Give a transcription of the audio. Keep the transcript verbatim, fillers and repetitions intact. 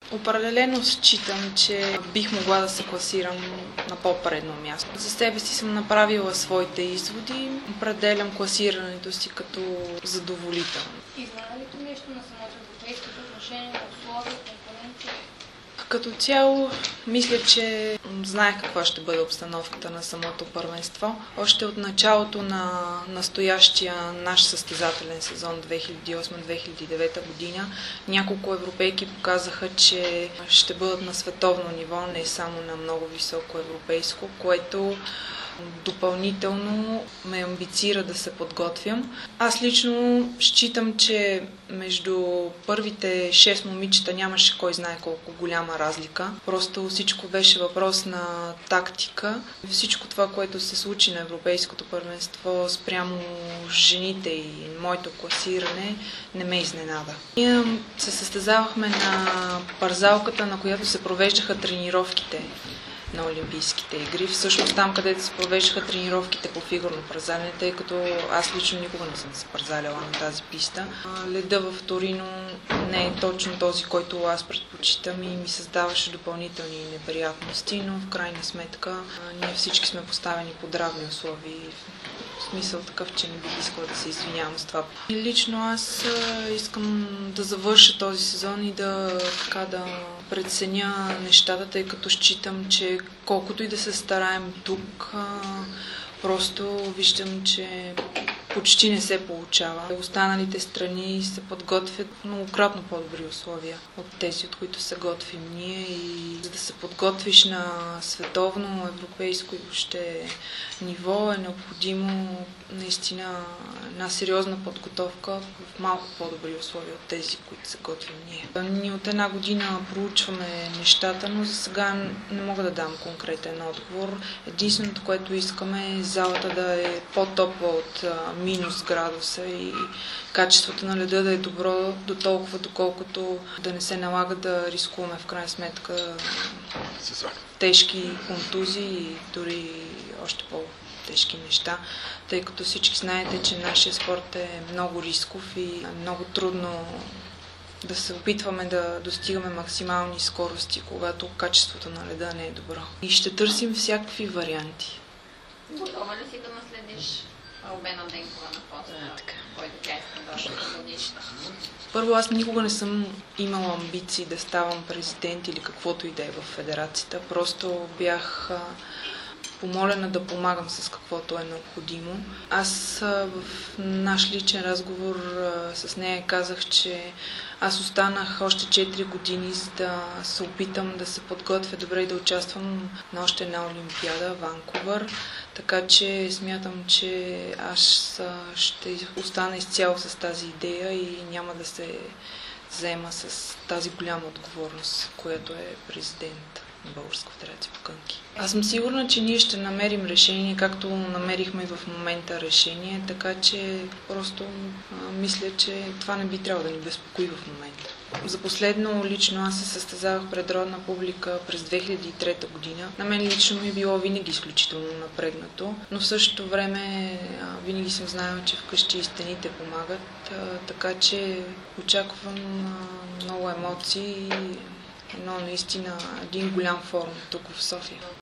Определено считам, че бих могла да се класирам на по-предно място. За себе си съм направила своите изводи. Определям класирането си като задоволително. Изненада ли нещо на самото европейско отношение на условия, конкуренция? Като цяло, мисля, че знаех каква ще бъде обстановката на самото първенство. Още от началото на настоящия наш състезателен сезон две хиляди и осма - две хиляди и девета година няколко европейки показаха, че ще бъдат на световно ниво, не само на много високо европейско, което допълнително ме амбицира да се подготвям. Аз лично считам, че между първите шест момичета нямаше кой знае колко голяма разлика. Просто всичко беше въпрос на тактика. Всичко това, което се случи на Европейското първенство спрямо жените и моето класиране, не ме изненада. Ние се състезавахме на парзалката, на която се провеждаха тренировките на Олимпийските игри. Всъщност там, където се провеждаха тренировките по фигурно парзалене, тъй като аз лично никога не съм се парзаляла на тази писта. Леда в Торино не е точно този, който аз предпочитам и ми създаваше допълнителни неприятности, но в крайна сметка ние всички сме поставени под равни условия. В смисъл такъв, че не бих искала да се извинявам с това. Лично аз искам да завърша този сезон и да, така, да преценя нещата, тъй като считам, че колкото и да се стараем тук, просто виждам, че почти не се получава. Останалите страни се подготвят многократно по-добри условия от тези, от които се готвим ние. И за да се подготвиш на световно, европейско и въобще ниво, е необходимо наистина една сериозна подготовка в малко по-добри условия от тези, които се готвим ние. Ние от една година проучваме нещата, но за сега не мога да дам конкретен отговор. Единственото, което искаме е залата да е по-топла от минус градуса и качеството на леда да е добро до толкова, доколкото да не се налага да рискуваме в крайна сметка тежки контузии и дори още по-тежки неща, тъй като всички знаете, че нашия спорт е много рисков и е много трудно да се опитваме да достигаме максимални скорости, когато качеството на леда не е добро. И ще търсим всякакви варианти. Готова ли си да наследиш Албена Денкова на поста, който тя иска да годиш? Първо, аз никога не съм имала амбиции да ставам президент или каквото и да е в федерацията. Просто бях помолена да помагам с каквото е необходимо. Аз в наш личен разговор с нея казах, че аз останах още четири години, за да се опитам да се подготвя добре и да участвам на още една олимпиада, Ванкувър. Така че смятам, че аз ще остана изцяло с тази идея и няма да се заема с тази голяма отговорност, която е президент на Българска федерация по кънки. Аз съм сигурна, че ние ще намерим решение, както намерихме и в момента решение, така че просто а, мисля, че това не би трябвало да ни безпокои в момента. За последно лично аз се състезавах пред родна публика през две хиляди и трета година. На мен лично ми е било винаги изключително напрегнато, но в същото време а, винаги съм знаела, че вкъщи и стените помагат, а, така че очаквам а, много емоции и едно наистина един голям форум тук в София.